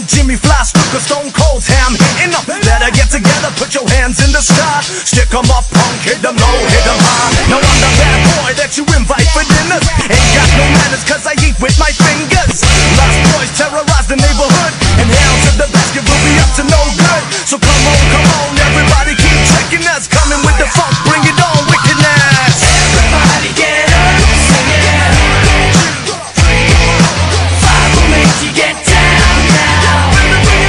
Jimmy Fly, Stuka, Stone Cold, Ham, hitting up. Better get together, put your hands in the sky. Stick 'em up, punk, hit 'em low, hit 'em high. No, I'm the bad boy that you invite for dinners. Ain't got no manners, cause I eat with my fingers. Lost boys terrorize the neighborhood, and hell to the basket will be up to no good. So come on, everybody keep checking us. Coming with the funk, bring it on, wickedness. Everybody get up, sing it. 2, 3, 4, 5 will make you get down now.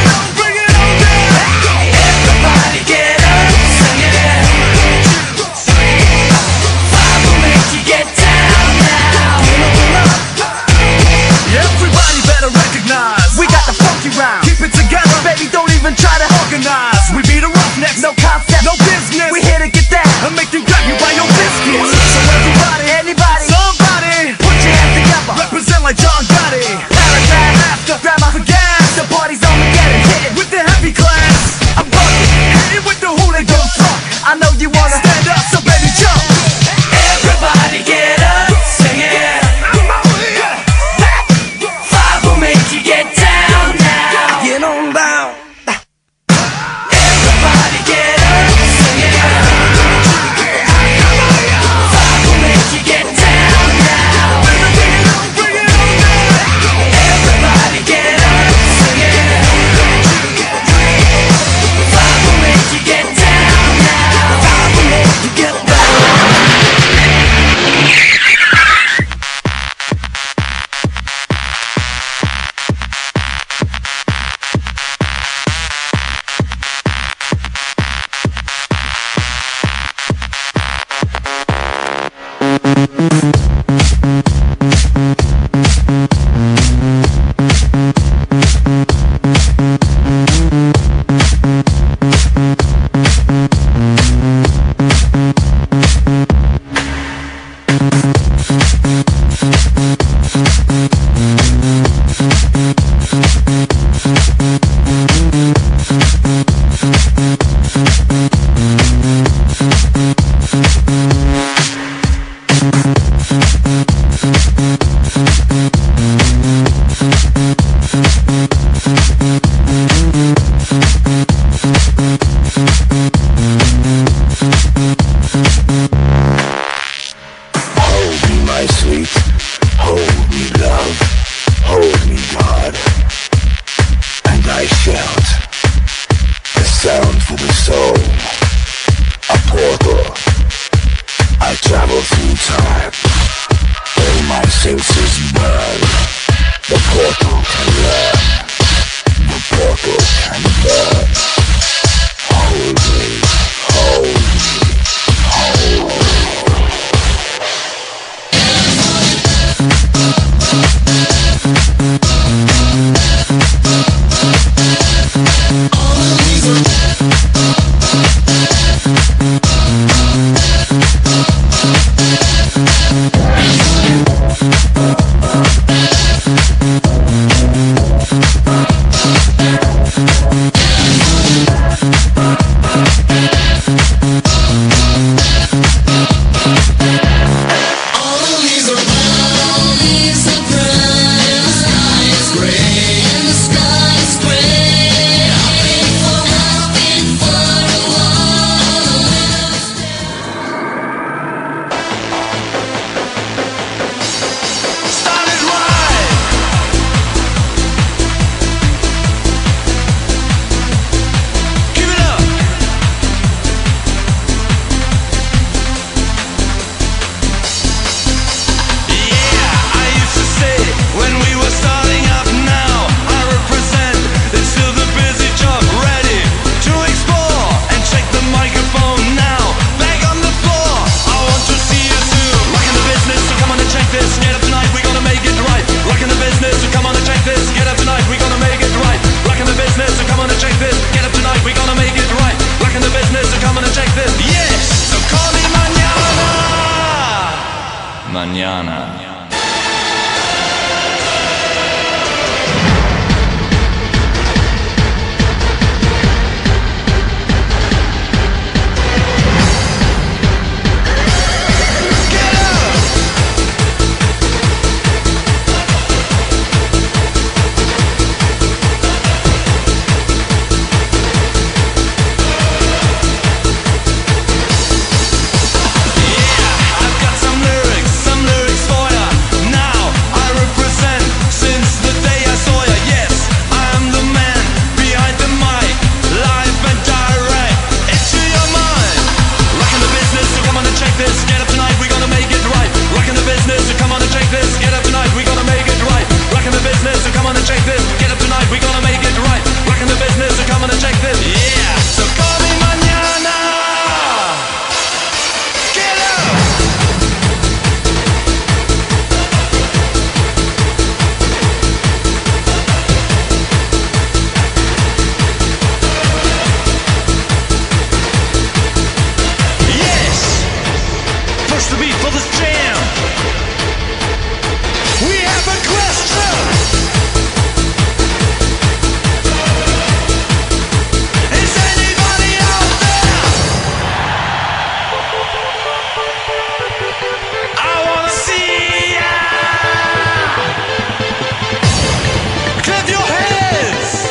heads.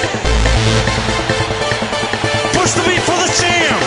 Push the beat for the champ.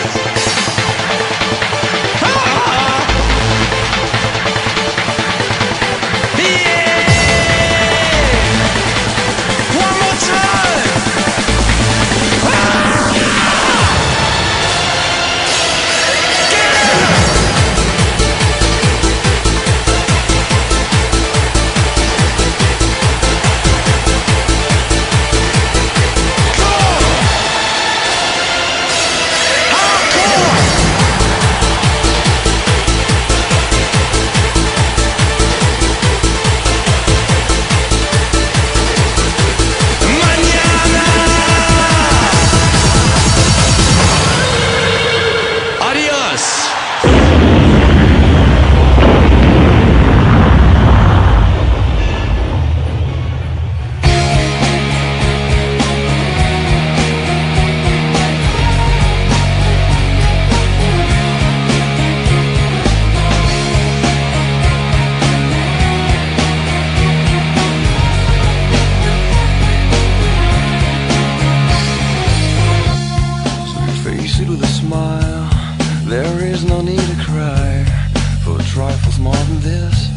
With a smile, there is no need to cry for trifles more than this.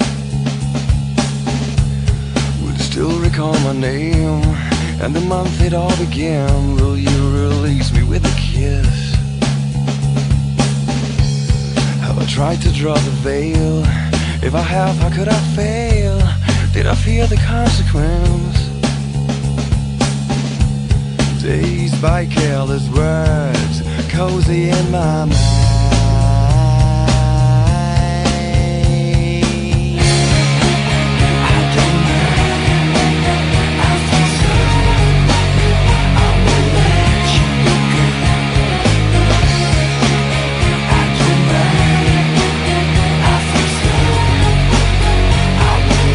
Would still recall my name and the month it all began. Will you release me with a kiss? Have I tried to draw the veil? If I have, how could I fail? Did I fear the consequence? Dazed by careless words, cozy in my mind. I don't mind, I feel so. I will let you go. I don't mind, I feel so. I will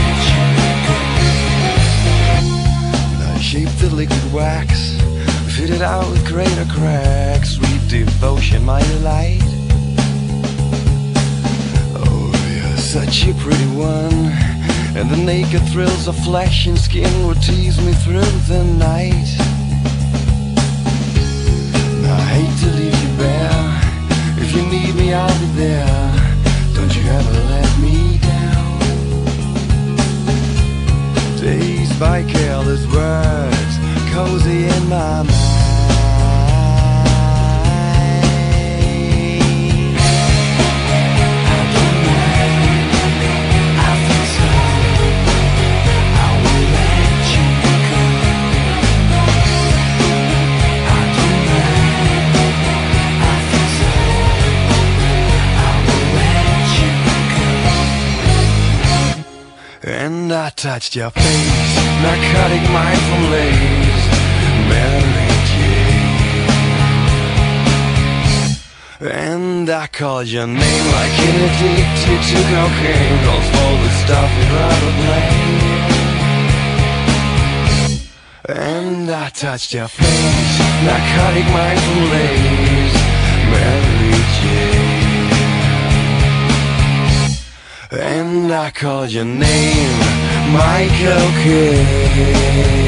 let you go. I shaped the liquid wax, fitted out with greater cracks. Sweet devotion, my delight. Oh, you're such a pretty one, and the naked thrills of flesh and skin would tease me through the night. Now, I hate to leave you bare. If you need me, I'll be there. Don't you ever let me down. Dazed by careless words, cozy in my mind. And I touched your face, narcotic mind from lace, Mary Jane. And I called your name like an addicted to cocaine, calls for the stuff you'd rather play. And I touched your face, narcotic mind from lace, Mary Jane. And I called your name, Michael Kidd.